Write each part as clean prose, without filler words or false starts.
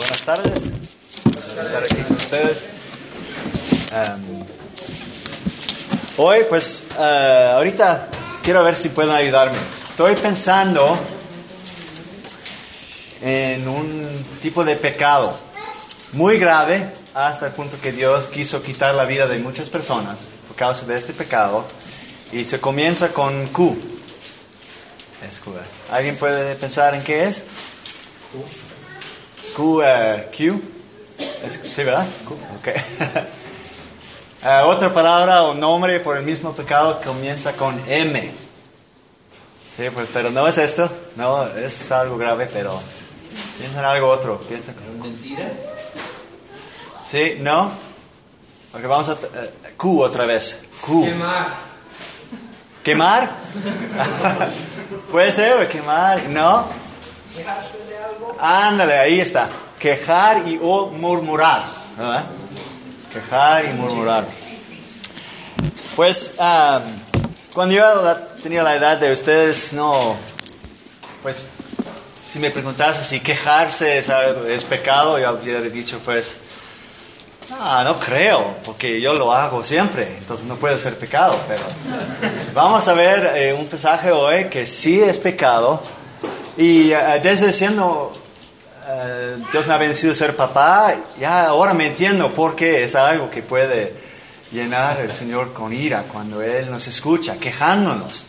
Buenas tardes. Estar aquí con ustedes. Hoy, ahorita quiero ver si pueden ayudarme. Estoy pensando en un tipo de pecado muy grave hasta el punto que Dios quiso quitar la vida de muchas personas por causa de este pecado. Y se comienza con Q. ¿Alguien puede pensar en qué es? Q. ¿Sí, verdad? Q. Okay. Otra palabra o nombre por el mismo pecado comienza con M. Sí, pues, pero no es esto. No, es algo grave, pero piensa en algo otro. Piensa en ¿Mentira? Sí, no. Porque vamos a Q otra vez. Q. ¿Quemar? ¿Puede ser? ¿Quemar? ¿No? ¿Quejarse de algo? Ándale, ahí está. Quejar y o murmurar, ¿verdad? Quejar y murmurar. Pues, cuando yo tenía la edad de ustedes, pues, si me preguntase si quejarse es pecado, yo habría dicho, pues, no creo, porque yo lo hago siempre, entonces no puede ser pecado, pero vamos a ver un pasaje hoy que sí es pecado, y desde siendo, Dios me ha bendecido ser papá, ya ahora me entiendo por qué es algo que puede llenar el Señor con ira cuando Él nos escucha, quejándonos.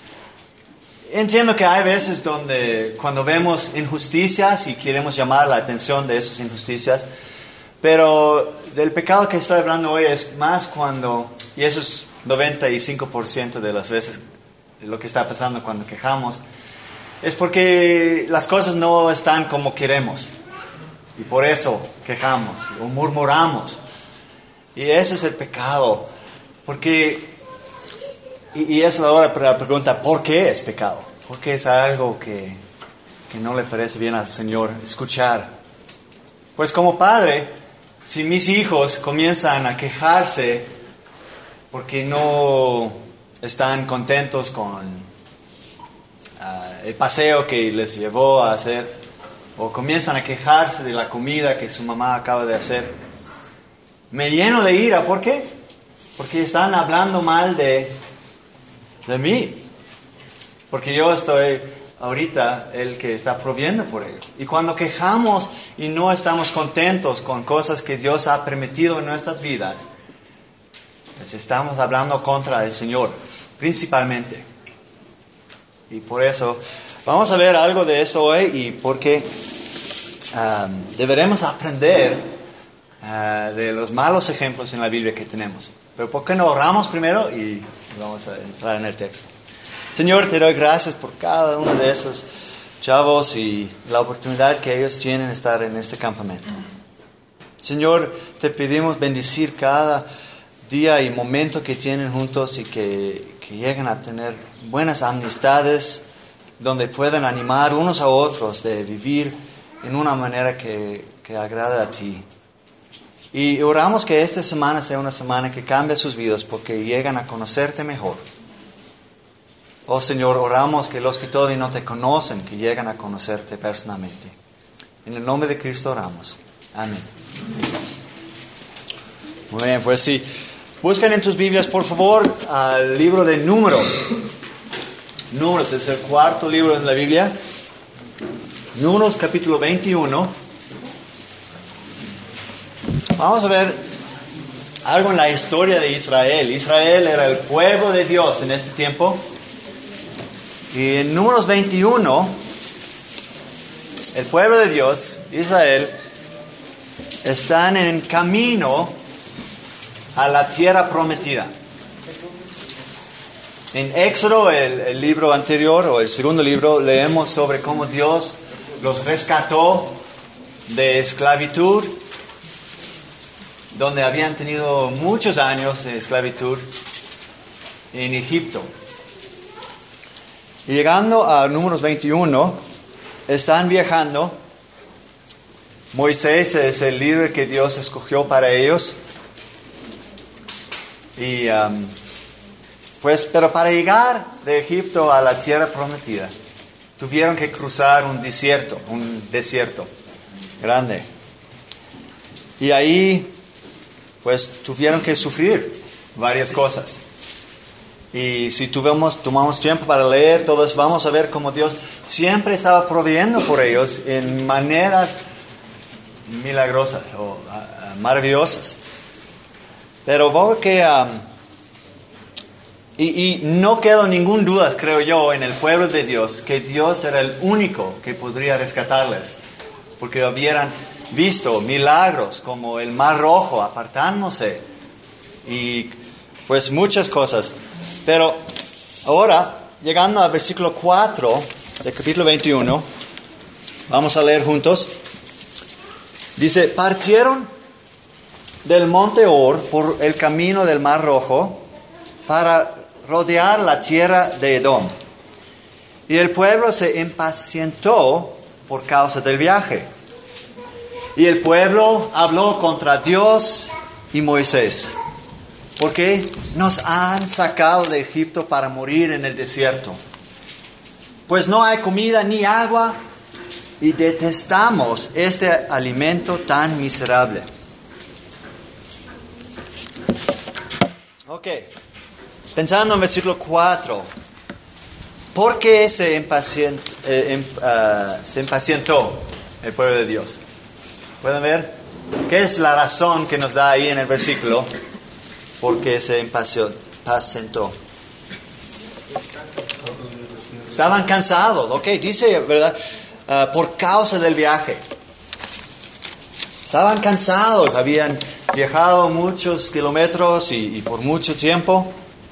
Entiendo que hay veces donde cuando vemos injusticias y queremos llamar la atención de esas injusticias, pero del pecado que estoy hablando hoy es más cuando, y eso es 95% de las veces de lo que está pasando cuando quejamos, es porque las cosas no están como queremos. Y por eso quejamos o murmuramos. Y ese es el pecado. Porque, y es ahora la pregunta, ¿por qué es pecado? Porque es algo que no le parece bien al Señor escuchar. Pues como padre, si mis hijos comienzan a quejarse porque no están contentos con el paseo que les llevó a hacer, o comienzan a quejarse de la comida que su mamá acaba de hacer, me lleno de ira. ¿Por qué? Porque están hablando mal de mí. Porque yo estoy ahorita el que está proviendo por ellos. Y cuando quejamos y no estamos contentos con cosas que Dios ha permitido en nuestras vidas, pues estamos hablando contra el Señor, principalmente. Y por eso vamos a ver algo de esto hoy, y porque deberemos aprender de los malos ejemplos en la Biblia que tenemos. Pero ¿por qué no oramos primero y vamos a entrar en el texto? Señor, te doy gracias por cada uno de esos chavos y la oportunidad que ellos tienen de estar en este campamento. Señor, te pedimos bendecir cada día y momento que tienen juntos, y que lleguen a tener buenas amistades donde puedan animar unos a otros de vivir en una manera que agrade a ti. Y oramos que esta semana sea una semana que cambie sus vidas porque llegan a conocerte mejor. Oh Señor, oramos que los que todavía no te conocen, que llegan a conocerte personalmente. En el nombre de Cristo oramos. Amén. Muy bien, pues sí. Busquen en tus Biblias, por favor, al libro de Números. Números es el cuarto libro de la Biblia. Números capítulo 21. Vamos a ver algo en la historia de Israel. Israel era el pueblo de Dios en este tiempo. Y en Números 21, el pueblo de Dios, Israel, están en camino a la tierra prometida. En Éxodo, el libro anterior, o el segundo libro, leemos sobre cómo Dios los rescató de esclavitud, donde habían tenido muchos años de esclavitud en Egipto. Y llegando a Números 21, están viajando. Moisés es el líder que Dios escogió para ellos. Y pero para llegar de Egipto a la tierra prometida, tuvieron que cruzar un desierto grande. Y ahí, pues, tuvieron que sufrir varias cosas. Y si tomamos tiempo para leer todos, vamos a ver cómo Dios siempre estaba proveyendo por ellos en maneras milagrosas o maravillosas. Pero porque y no quedó ninguna duda, creo yo, en el pueblo de Dios, que Dios era el único que podría rescatarles, porque hubieran visto milagros como el Mar Rojo apartándose y pues muchas cosas. Pero ahora, llegando al versículo 4 del capítulo 21, vamos a leer juntos. Dice: partieron del monte Hor por el camino del Mar Rojo para rodear la tierra de Edom. Y el pueblo se impacientó por causa del viaje. Y el pueblo habló contra Dios y Moisés: ¿por qué nos han sacado de Egipto para morir en el desierto? Pues no hay comida ni agua y detestamos este alimento tan miserable. Ok, pensando en versículo 4, ¿por qué se impacientó el pueblo de Dios? ¿Pueden ver? ¿Qué es la razón que nos da ahí en el versículo? ¿Por qué se impacientó? Estaban cansados, ok, dice, ¿verdad? Por causa del viaje. Estaban cansados, habían viajado muchos kilómetros y por mucho tiempo.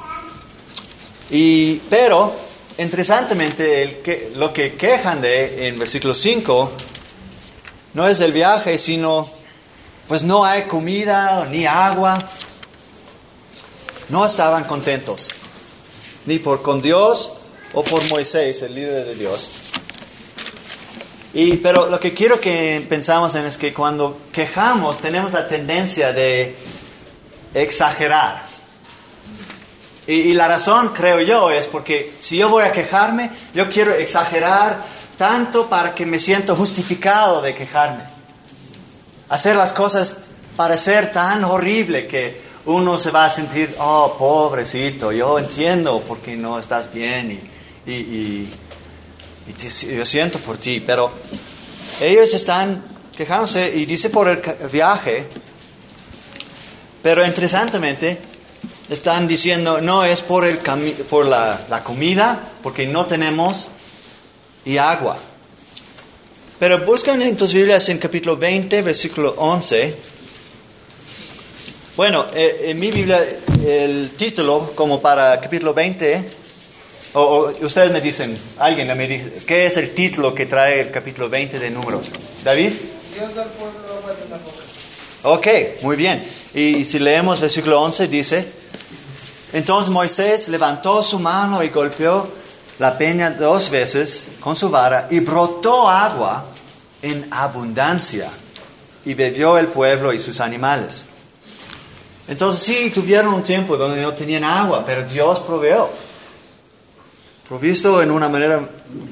Pero, interesantemente, lo que quejan en versículo 5 no es el viaje, sino, pues no hay comida ni agua. No estaban contentos, ni con Dios o por Moisés, el líder de Dios. Pero lo que quiero que pensamos en es que cuando quejamos tenemos la tendencia de exagerar. Y la razón, creo yo, es porque si yo voy a quejarme, yo quiero exagerar tanto para que me siento justificado de quejarme. Hacer las cosas parecer tan horrible que uno se va a sentir, oh, pobrecito, yo entiendo por qué no estás bien yo siento por ti. Pero ellos están quejándose y dice por el viaje, pero interesantemente están diciendo, no, es por la comida, porque no tenemos y agua. Pero buscan en tus Biblias en capítulo 20, versículo 11. Bueno, en mi Biblia el título como para capítulo 20, o ustedes me dicen, alguien me dice, ¿qué es el título que trae el capítulo 20 de Números? ¿David? Dios del pueblo agua de la boca. Ok, muy bien. Y si leemos versículo 11 dice: entonces Moisés levantó su mano y golpeó la peña 2 veces con su vara y brotó agua en abundancia y bebió el pueblo y sus animales. Entonces sí, tuvieron un tiempo donde no tenían agua, pero Dios provisto en una manera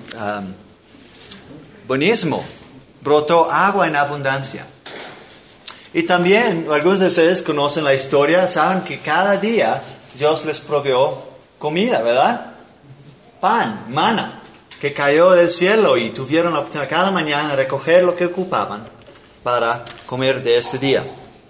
buenísimo, brotó agua en abundancia. Y también algunos de ustedes conocen la historia, saben que cada día Dios les proveyó comida, ¿verdad? Pan, maná, que cayó del cielo y tuvieron la oportunidad cada mañana de recoger lo que ocupaban para comer de este día.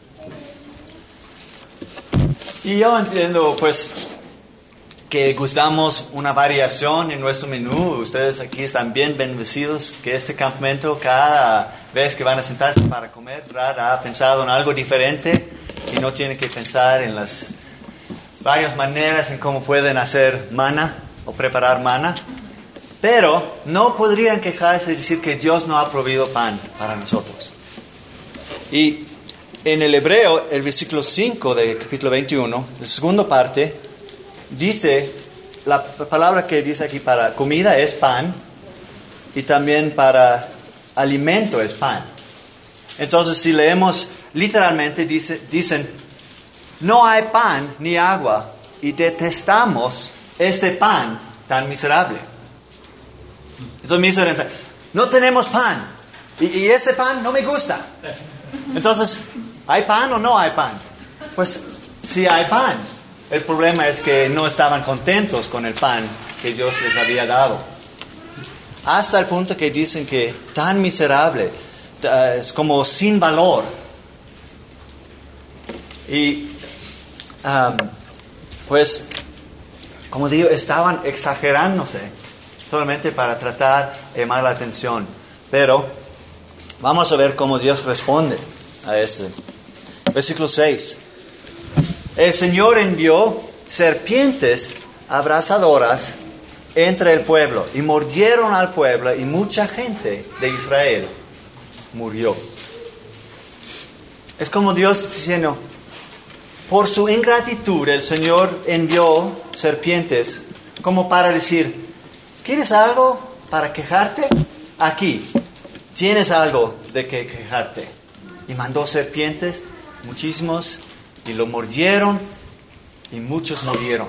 Y yo entiendo, pues, que gustamos una variación en nuestro menú. Ustedes aquí están bien bendecidos que este campamento, cada vez que van a sentarse para comer, ha pensado en algo diferente y no tienen que pensar en las varias maneras en cómo pueden hacer maná o preparar maná. Pero no podrían quejarse y decir que Dios no ha proveído pan para nosotros. Y en el hebreo, el versículo 5 del capítulo 21, la segunda parte, dice, la palabra que dice aquí para comida es pan, y también para alimento es pan. Entonces, si leemos literalmente, dicen, no hay pan ni agua, y detestamos este pan tan miserable. Entonces me dice, no tenemos pan, y este pan no me gusta. Entonces, ¿hay pan o no hay pan? Pues sí hay pan. El problema es que no estaban contentos con el pan que Dios les había dado. Hasta el punto que dicen que tan miserable, es como sin valor. Y pues, como digo, estaban exagerándose solamente para tratar de llamar la atención. Pero vamos a ver cómo Dios responde a este. Versículo 6. El Señor envió serpientes abrasadoras entre el pueblo y mordieron al pueblo y mucha gente de Israel murió. Es como Dios diciendo, por su ingratitud el Señor envió serpientes como para decir, ¿quieres algo para quejarte? Aquí, tienes algo de que quejarte. Y mandó serpientes, muchísimos, y lo mordieron y muchos murieron.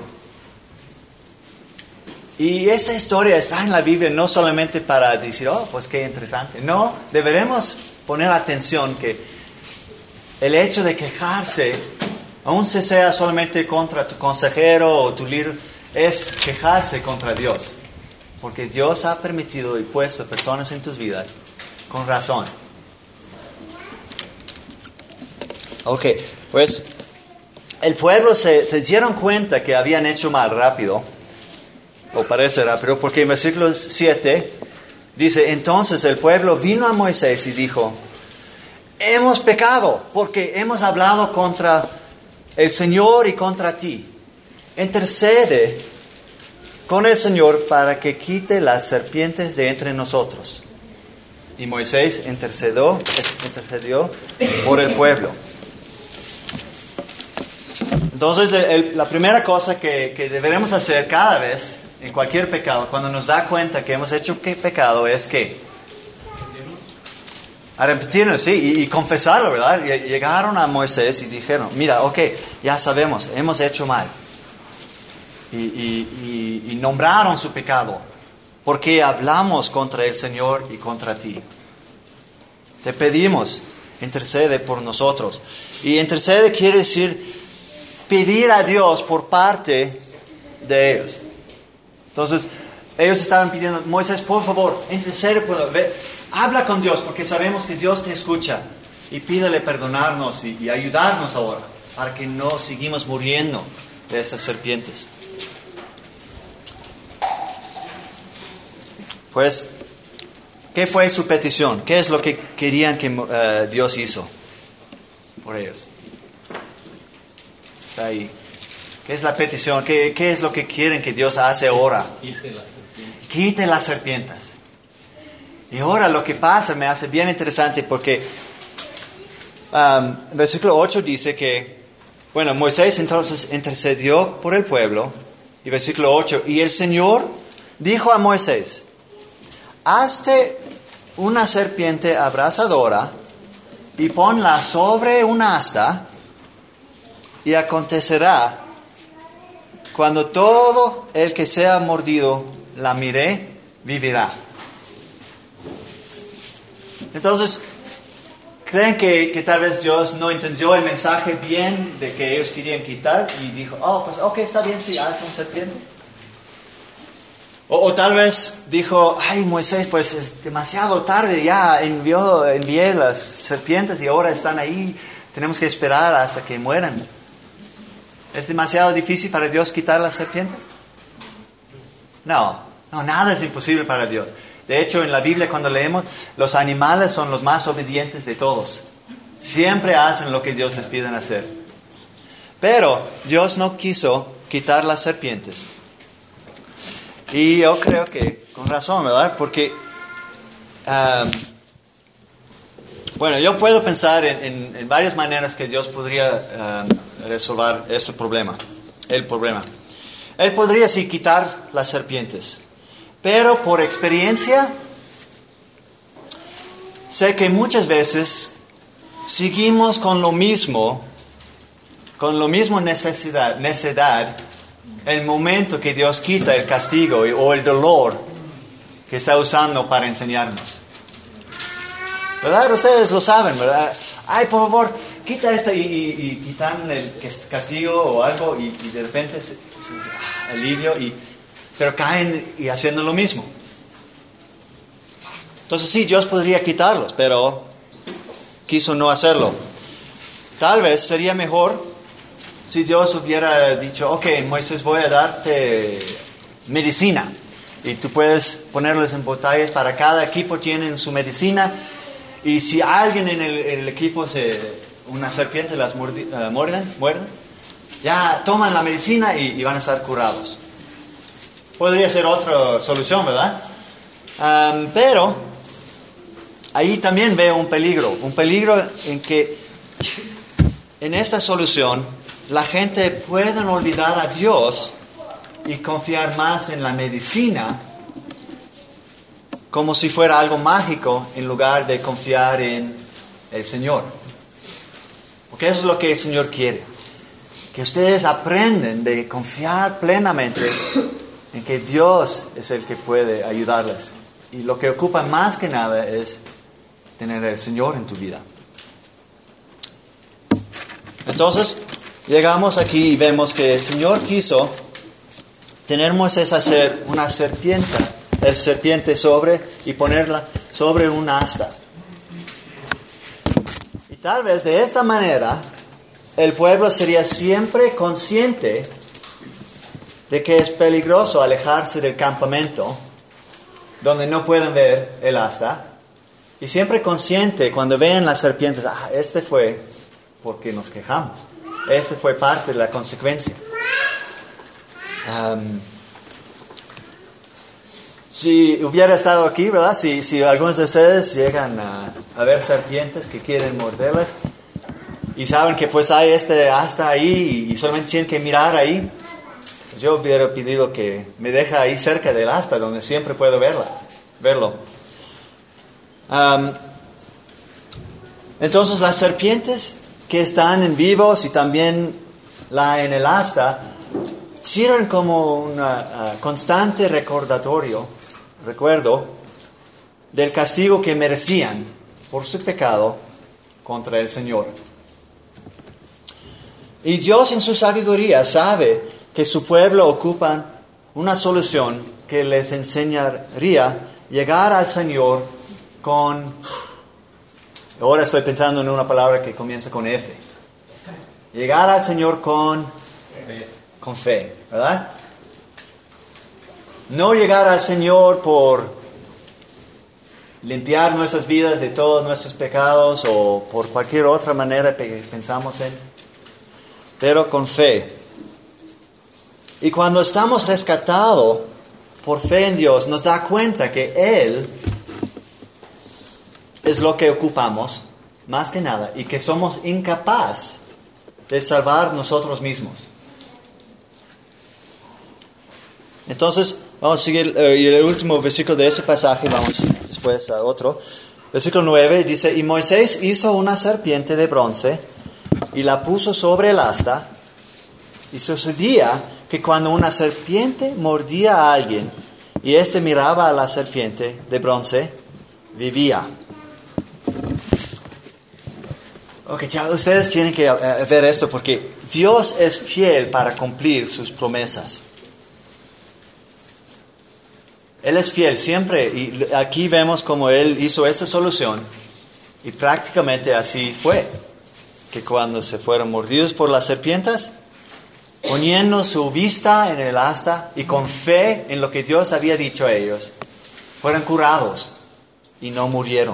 Y esa historia está en la Biblia no solamente para decir, oh, pues qué interesante. No, deberemos poner atención que el hecho de quejarse, aun si sea solamente contra tu consejero o tu líder, es quejarse contra Dios. Porque Dios ha permitido y puesto personas en tus vidas con razón. Ok, pues el pueblo se dieron cuenta que habían hecho mal rápido. O parece rápido, porque en versículo 7 dice, entonces el pueblo vino a Moisés y dijo, hemos pecado porque hemos hablado contra el Señor y contra ti. Intercede con el Señor para que quite las serpientes de entre nosotros. Y Moisés intercedió por el pueblo. Entonces, la primera cosa que deberemos hacer cada vez, en cualquier pecado, cuando nos da cuenta que hemos hecho pecado, es que arrepentirnos, sí, y confesarlo, ¿verdad? Llegaron a Moisés y dijeron, mira, ok, ya sabemos, hemos hecho mal. Y nombraron su pecado, porque hablamos contra el Señor y contra ti. Te pedimos, intercede por nosotros. Y intercede quiere decir pedir a Dios por parte de ellos. Entonces, ellos estaban pidiendo, Moisés, por favor, intercede por nosotros. Habla con Dios, porque sabemos que Dios te escucha. Y pídele perdonarnos y ayudarnos ahora, para que no sigamos muriendo de esas serpientes. Pues, ¿qué fue su petición? ¿Qué es lo que querían que Dios hizo por ellos? Está ahí. ¿Qué es la petición? ¿Qué es lo que quieren que Dios hace ahora? Quite las serpientes. Y ahora lo que pasa me hace bien interesante porque versículo 8 dice que, bueno, Moisés entonces intercedió por el pueblo. Y versículo 8, y el Señor dijo a Moisés, hazte una serpiente abrasadora y ponla sobre un asta, y acontecerá cuando todo el que sea mordido la mire, vivirá. Entonces, ¿creen que tal vez Dios no entendió el mensaje bien de que ellos querían quitar y dijo, oh, pues ok, está bien si hace un serpiente? O tal vez dijo, ay Moisés, pues es demasiado tarde, ya envié las serpientes y ahora están ahí, tenemos que esperar hasta que mueran. ¿Es demasiado difícil para Dios quitar las serpientes? No, nada es imposible para Dios. De hecho, en la Biblia cuando leemos, los animales son los más obedientes de todos. Siempre hacen lo que Dios les pide hacer. Pero Dios no quiso quitar las serpientes. Y yo creo que con razón, ¿verdad? Porque, bueno, yo puedo pensar en varias maneras que Dios podría resolver ese problema, el problema. Él podría sí quitar las serpientes, pero por experiencia sé que muchas veces seguimos con lo mismo necedad, el momento que Dios quita el castigo o el dolor que está usando para enseñarnos. ¿Verdad? Ustedes lo saben, ¿verdad? Ay, por favor, quita esta y quitan el castigo o algo y de repente alivio, pero caen y haciendo lo mismo. Entonces sí, Dios podría quitarlos, pero quiso no hacerlo. Tal vez sería mejor si Dios hubiera dicho, ok, Moisés, voy a darte medicina. Y tú puedes ponerlos en botellas, para cada equipo tienen su medicina. Y si alguien en el equipo, una serpiente las muerden, ya toman la medicina y van a estar curados. Podría ser otra solución, ¿verdad? Pero ahí también veo un peligro en que en esta solución la gente puede olvidar a Dios y confiar más en la medicina como si fuera algo mágico en lugar de confiar en el Señor. Porque eso es lo que el Señor quiere. Que ustedes aprenden de confiar plenamente en que Dios es el que puede ayudarles. Y lo que ocupa más que nada es tener al Señor en tu vida. Entonces, llegamos aquí y vemos que el Señor quiso tener Moisés hacer una serpiente sobre y ponerla sobre un asta. Y tal vez de esta manera el pueblo sería siempre consciente de que es peligroso alejarse del campamento donde no pueden ver el asta, y siempre consciente cuando vean las serpientes, este fue porque nos quejamos, este fue parte de la consecuencia. Si hubiera estado aquí, ¿verdad? Si algunos de ustedes llegan a ver serpientes que quieren morderlas y saben que pues hay asta ahí y solamente tienen que mirar ahí, pues yo hubiera pedido que me deje ahí cerca del asta donde siempre puedo verlo. Entonces las serpientes que están en vivos y también la en el asta sirven como un constante recuerdo del castigo que merecían por su pecado contra el Señor. Y Dios en su sabiduría sabe que su pueblo ocupa una solución que les enseñaría llegar al Señor con... Ahora estoy pensando en una palabra que comienza con F. Llegar al Señor con fe, ¿verdad? No llegar al Señor por limpiar nuestras vidas de todos nuestros pecados o por cualquier otra manera que pensamos en, pero con fe. Y cuando estamos rescatados por fe en Dios, nos da cuenta que Él es lo que ocupamos más que nada y que somos incapaces de salvar nosotros mismos. Entonces, vamos a seguir el último versículo de ese pasaje, vamos después a otro. Versículo 9 dice, y Moisés hizo una serpiente de bronce y la puso sobre el asta, y sucedía que cuando una serpiente mordía a alguien y éste miraba a la serpiente de bronce, vivía. Ok, ya ustedes tienen que ver esto porque Dios es fiel para cumplir sus promesas. Él es fiel siempre, y aquí vemos cómo Él hizo esta solución, y prácticamente así fue, que cuando se fueron mordidos por las serpientes, poniendo su vista en el asta y con fe en lo que Dios había dicho a ellos, fueron curados y no murieron.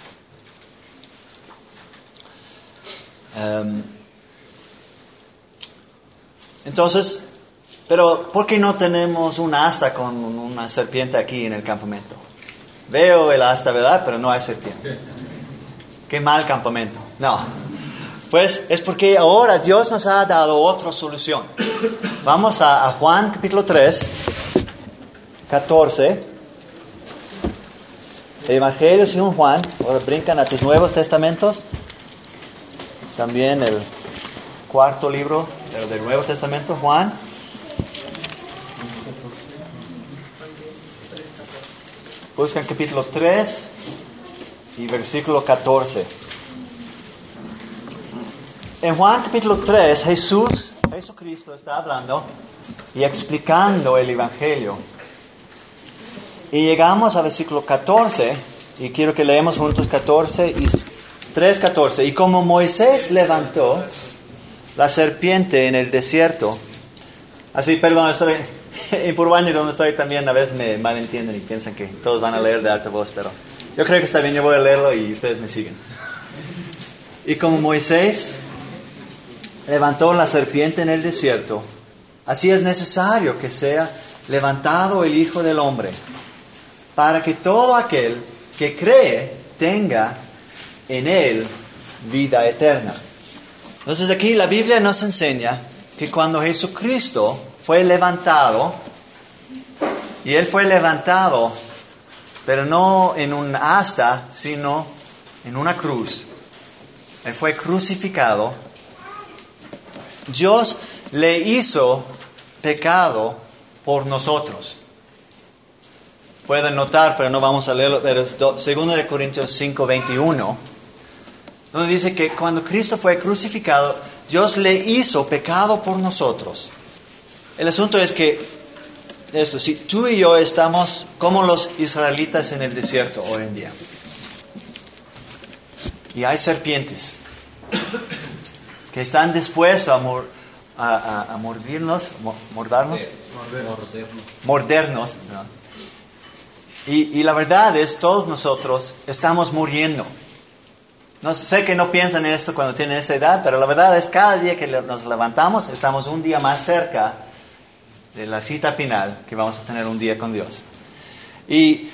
Entonces, pero ¿por qué no tenemos un asta con una serpiente aquí en el campamento? Veo el asta, ¿verdad? Pero no hay serpiente. Qué mal campamento. No. Pues es porque ahora Dios nos ha dado otra solución. Vamos a Juan capítulo 3, 14. El Evangelio según Juan. Ahora brincan a tus Nuevos Testamentos. También el cuarto libro del Nuevo Testamento, Juan. Buscan capítulo 3 y versículo 14. en Juan capítulo 3, Jesucristo está hablando y explicando el Evangelio. Y llegamos al versículo 14, y quiero que leemos juntos 3:14. Y como Moisés levantó la serpiente en el desierto, así, perdón, estoy en Purwañi, donde estoy también, a veces me malentienden y piensan que todos van a leer de alta voz, pero yo creo que está bien, yo voy a leerlo y ustedes me siguen. Y como Moisés levantó la serpiente en el desierto, así es necesario que sea levantado el Hijo del Hombre, para que todo aquel que cree tenga en él vida eterna. Entonces aquí la Biblia nos enseña que cuando Jesucristo fue levantado, y Él fue levantado, pero no en un asta, sino en una cruz. Él fue crucificado. Dios le hizo pecado por nosotros. Pueden notar, pero no vamos a leerlo, pero es 2 Corintios 5:21, donde dice que cuando Cristo fue crucificado, Dios le hizo pecado por nosotros. El asunto es que, si tú y yo estamos como los israelitas en el desierto hoy en día, y hay serpientes que están dispuestos a mordernos, ¿no? Y la verdad es, todos nosotros estamos muriendo. No sé que no piensan en esto cuando tienen esa edad, pero la verdad es, cada día que nos levantamos, estamos un día más cerca de la cita final que vamos a tener un día con Dios. Y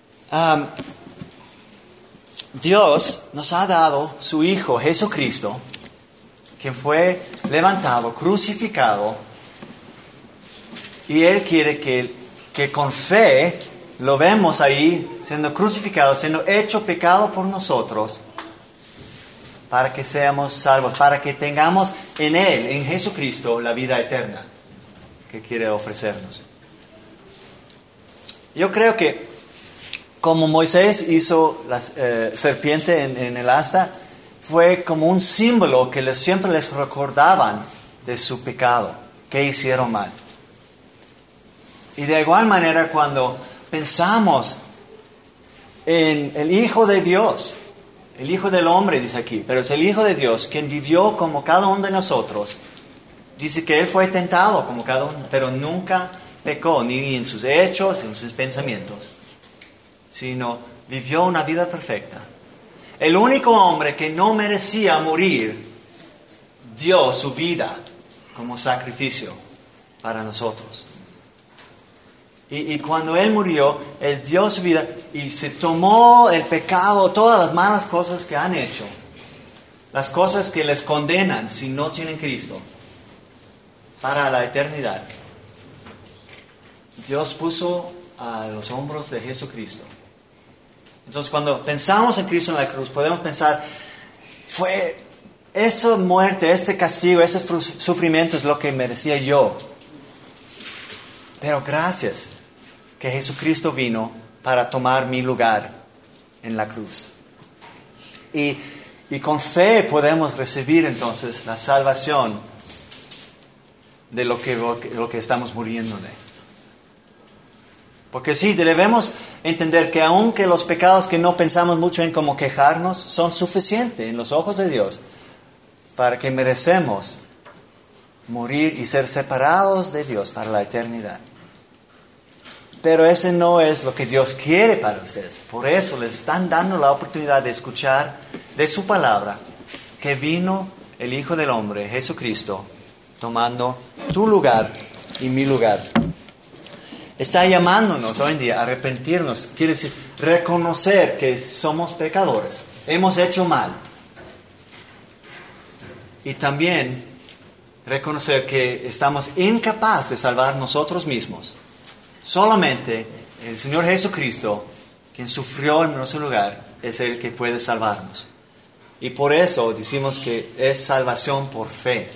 Dios nos ha dado su Hijo Jesucristo, quien fue levantado, crucificado, y Él quiere que con fe lo vemos ahí, siendo crucificado, siendo hecho pecado por nosotros, para que seamos salvos, para que tengamos en Él, en Jesucristo, la vida eterna que quiere ofrecernos. Yo creo que como Moisés hizo la serpiente en el asta, fue como un símbolo que siempre les recordaban de su pecado, que hicieron mal. Y de igual manera, cuando pensamos en el Hijo de Dios, el Hijo del Hombre, dice aquí, pero es el Hijo de Dios, quien vivió como cada uno de nosotros. Dice que Él fue tentado como cada uno, pero nunca pecó, ni en sus hechos, ni en sus pensamientos, sino vivió una vida perfecta. El único hombre que no merecía morir, dio su vida como sacrificio para nosotros. Y cuando Él murió, Él dio su vida y se tomó el pecado, todas las malas cosas que han hecho, las cosas que les condenan si no tienen Cristo, para la eternidad. Dios puso a los hombros de Jesucristo. Entonces, cuando pensamos en Cristo en la cruz, podemos pensar, fue esa muerte, este castigo, ese sufrimiento es lo que merecía yo. Pero gracias que Jesucristo vino para tomar mi lugar en la cruz. Y con fe podemos recibir entonces la salvación de lo que estamos muriendo de. Porque sí, debemos entender que aunque los pecados que no pensamos mucho en cómo quejarnos son suficientes en los ojos de Dios para que merecemos morir y ser separados de Dios para la eternidad. Pero ese no es lo que Dios quiere para ustedes. Por eso les están dando la oportunidad de escuchar de su palabra que vino el Hijo del Hombre, Jesucristo, tomando tu lugar y mi lugar. Está llamándonos hoy en día a arrepentirnos. Quiere decir reconocer que somos pecadores. Hemos hecho mal. Y también reconocer que estamos incapaces de salvar nosotros mismos. Solamente el Señor Jesucristo, quien sufrió en nuestro lugar, es el que puede salvarnos. Y por eso decimos que es salvación por fe.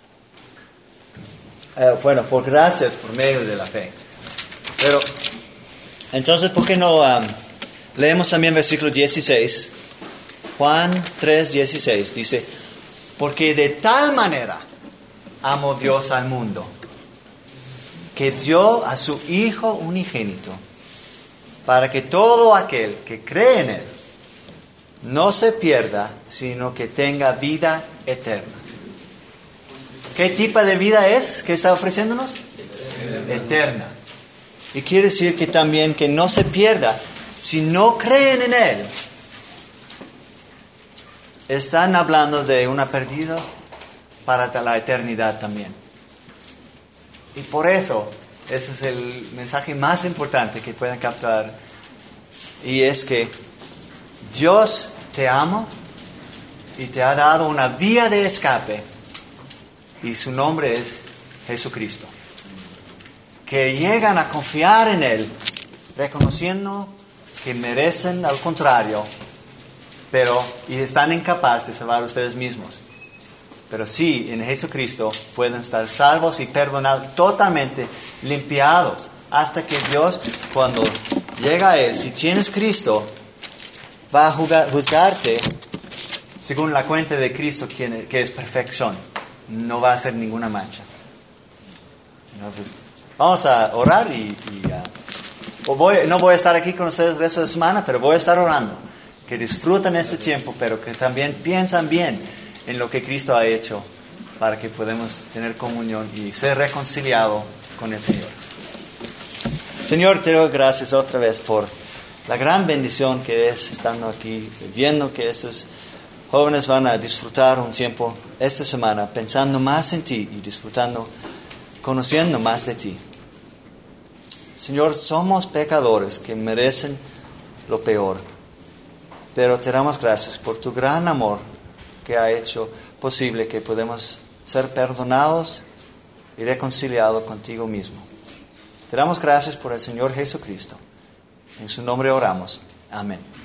Por gracias por medio de la fe. Pero, entonces, ¿por qué no leemos también versículo 16? Juan 3:16 dice: Porque de tal manera amó Dios al mundo, que dio a su Hijo unigénito, para que todo aquel que cree en Él no se pierda, sino que tenga vida eterna. ¿Qué tipo de vida es que está ofreciéndonos? Eterna. Y quiere decir que también que no se pierda. Si no creen en Él, están hablando de una pérdida para la eternidad también. Y por eso, ese es el mensaje más importante que pueden captar. Y es que Dios te ama y te ha dado una vía de escape. Y su nombre es Jesucristo. Que llegan a confiar en Él, reconociendo que merecen al contrario, y están incapaces de salvar a ustedes mismos. Pero sí, en Jesucristo pueden estar salvos y perdonados, totalmente limpiados, hasta que Dios, cuando llega a Él, si tienes Cristo, va a juzgarte según la cuenta de Cristo, que es perfección. No va a ser ninguna mancha. Entonces, vamos a orar no voy a estar aquí con ustedes el resto de la semana, pero voy a estar orando. Que disfruten este tiempo, pero que también piensan bien en lo que Cristo ha hecho para que podamos tener comunión y ser reconciliados con el Señor. Señor, te doy gracias otra vez por la gran bendición que es estando aquí, viendo que esos jóvenes van a disfrutar un tiempo esta semana pensando más en ti y disfrutando, conociendo más de ti. Señor, somos pecadores que merecen lo peor, pero te damos gracias por tu gran amor que ha hecho posible que podamos ser perdonados y reconciliados contigo mismo. Te damos gracias por el Señor Jesucristo. En su nombre oramos. Amén.